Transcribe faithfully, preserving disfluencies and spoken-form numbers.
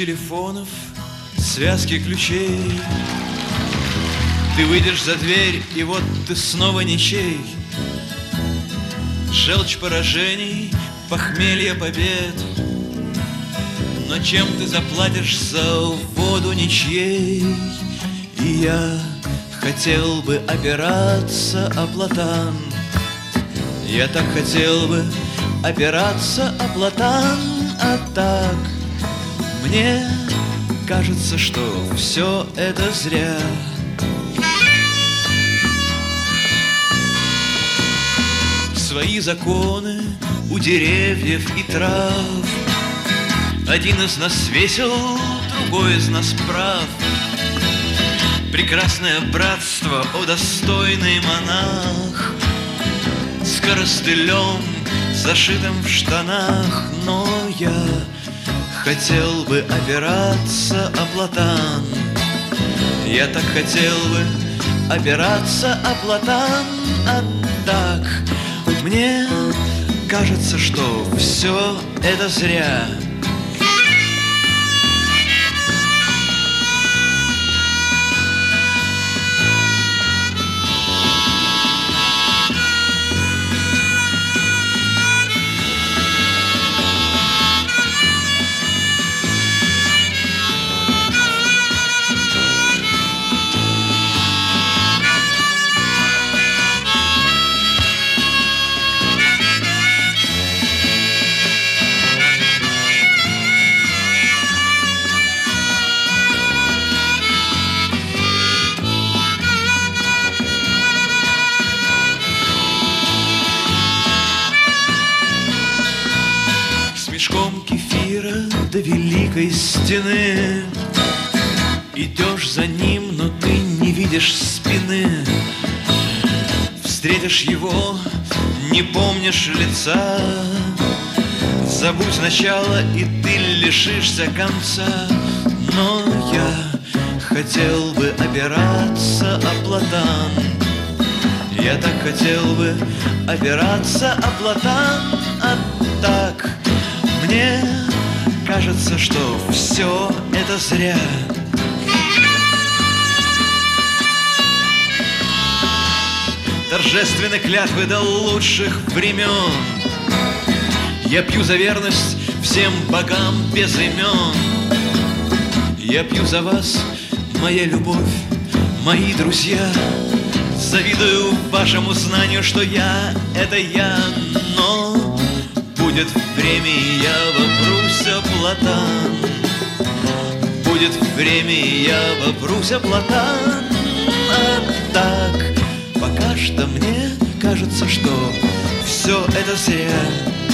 телефонов, связки ключей. Ты выйдешь за дверь, и вот ты снова ничей. Желчь поражений, похмелье побед. Но чем ты заплатишь за воду ничьей? И я хотел бы опираться о платан. Я так хотел бы опираться о платан, а так мне кажется, что все это зря. Свои законы у деревьев и трав. Один из нас весел, другой из нас прав. Прекрасное братство, о достойный монах, с коростылем, зашитым в штанах. Но я хотел бы опираться о платан. Я так хотел бы опираться о платан, а так мне кажется, что все это зря. Мешком кефира до великой стены. Идешь за ним, но ты не видишь спины. Встретишь его, не помнишь лица. Забудь начало, и ты лишишься конца. Но я хотел бы опираться о платан. Я так хотел бы опираться о платан, а так мне кажется, что все это зря. Торжественны клятвы до лучших времен. Я пью за верность всем богам без имен. Я пью за вас, моя любовь, мои друзья. Завидую вашему знанию, что я — это я. Но будет время, и я вопрусь о платан. Будет время, и я вопрусь о платан. А так, пока что мне кажется, что все это зря.